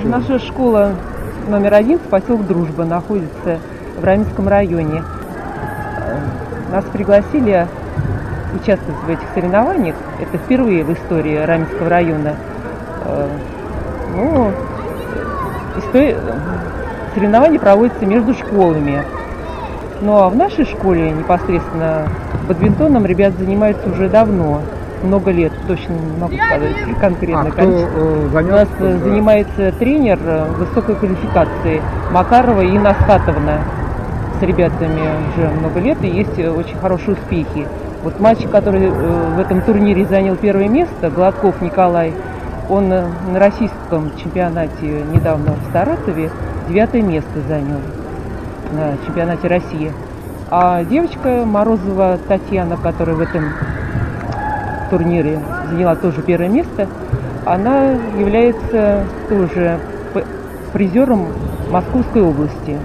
Наша школа номер 1, поселок Дружба, находится в Раменском районе. Нас пригласили участвовать в этих соревнованиях. Это впервые в истории Раменского района. Соревнования проводятся между школами. Ну а в нашей школе непосредственно бадминтоном ребят занимаются уже давно. Много лет, точно не могу сказать конкретно. У нас занимается тренер высокой квалификации Макарова Инна Асхатовна. С ребятами уже много лет и есть очень хорошие успехи. Вот мальчик, который в этом турнире занял первое место, Гладков Николай, он на российском чемпионате недавно в Саратове 9 место занял на чемпионате России. А девочка Морозова Татьяна, которая в этом турнире заняла тоже первое место, она является тоже призером Московской области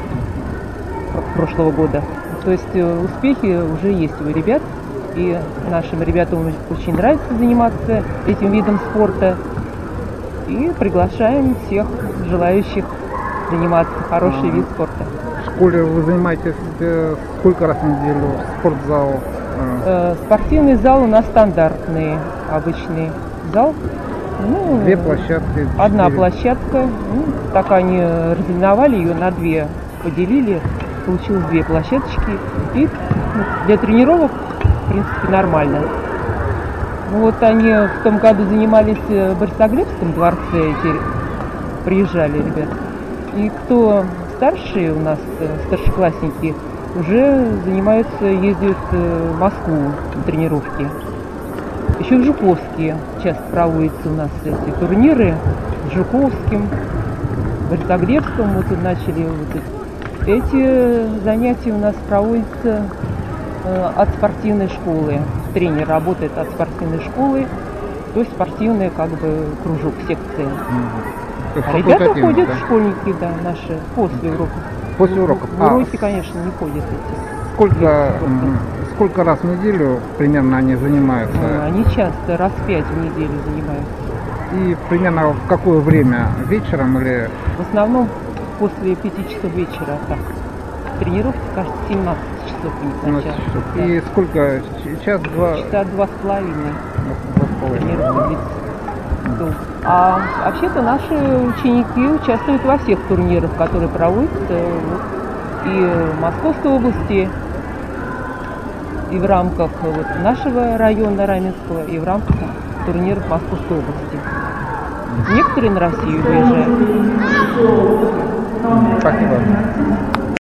прошлого года. То есть успехи уже есть у ребят, и нашим ребятам очень нравится заниматься этим видом спорта. И приглашаем всех желающих заниматься. Хороший вид спорта. В школе вы занимаетесь сколько раз в неделю? Спортзал? Спортивный зал у нас стандартный, обычный зал. Две площадки? Одна площадка. Так они разлиновали ее на две, поделили. Получилось две площадочки. И для тренировок, в принципе, нормально. Вот они в том году занимались в Борисоглебском дворце, приезжали ребята. И кто старшие у нас, старшеклассники, уже занимаются, ездят в Москву на тренировки. Еще в Жуковске часто проводятся у нас эти турниры. В Жуковском, в Борисоглебском мы тут начали эти занятия у нас проводятся от спортивной школы. Тренер работает от спортивной школы, то есть спортивный кружок, секция. А ребята ходят, да? Школьники, да, наши, после уроков. После уроков? Уроки, конечно, не ходят эти. Сколько раз в неделю примерно они занимаются? Они часто, раз 5 в неделю занимаются. И примерно в какое время? Вечером или? В основном после 5 часов вечера, так. Тренировки, кажется, 17 часов у них начало. Да. И сколько? Час-два? Часа 2,5. 2,5. А вообще-то наши ученики участвуют во всех турнирах, которые проводятся и в Московской области, и в рамках нашего района Раменского, и в рамках турниров Московской области. Некоторые на Россию уезжают. Спасибо.